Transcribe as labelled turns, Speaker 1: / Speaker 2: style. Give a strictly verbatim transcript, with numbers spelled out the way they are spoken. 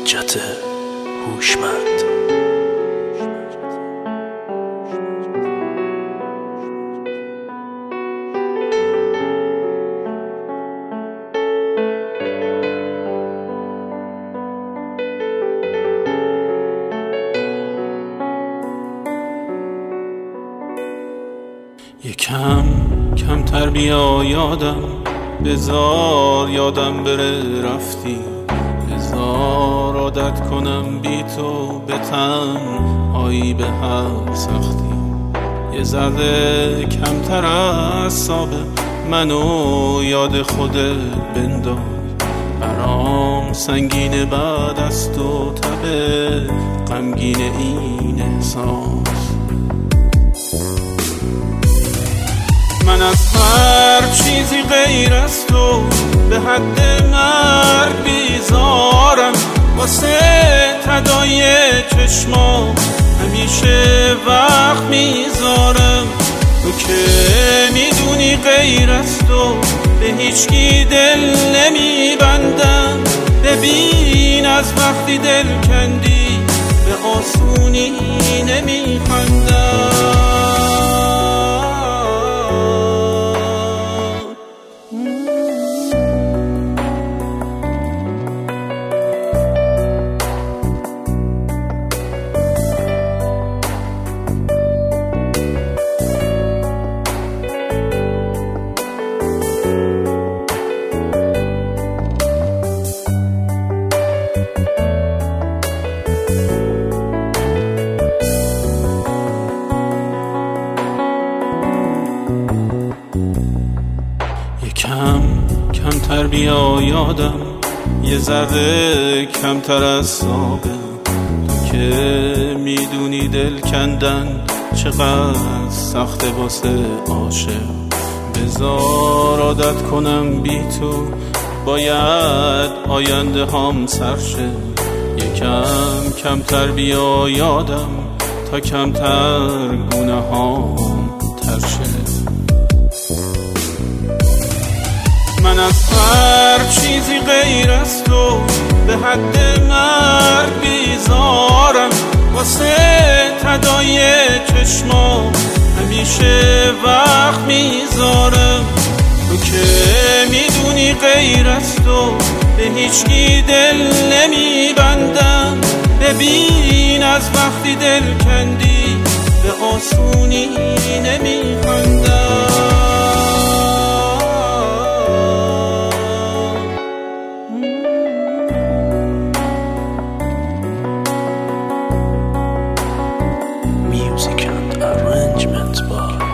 Speaker 1: حجت هوشمند.
Speaker 2: یکم کمتر بیا یادم، بذار یادم بره رفتی، بذار عادت کنم بی تو به تنهایی به هر سختی. یه ذره کمتر از سابق منو یاد خودت بنداز، برام سنگین بعد از تو تبه غمگین این احساس. من از هر چیزی غیر از تو به حد مرگ بیزارم، واسه تدای چشما همیشه وقت میذارم. تو که میدونی غیر از تو به هیچکی دل نمیبندم. ببین از وقتی دل کندی به آسونی نمیخندم. کم کمتر بیا یادم، یه ذره کمتر از سابق. تو که میدونی دل کندن چقدر سخته واسه عاشق. بذار عادت کنم بی تو، باید آینده هام سرشه. یکم کمتر بیا یادم تا کمتر گونه هام ترشه. من از هر چیزی غیر از تو به حد مرگ بیزارم، واسه تدای چشما همیشه وقت میذارم. تو که میدونی غیر از تو به هیچکی دل نمیبندم. ببین از وقتی دل کندی به آسونی نمیخندم.
Speaker 1: Music and arrangements by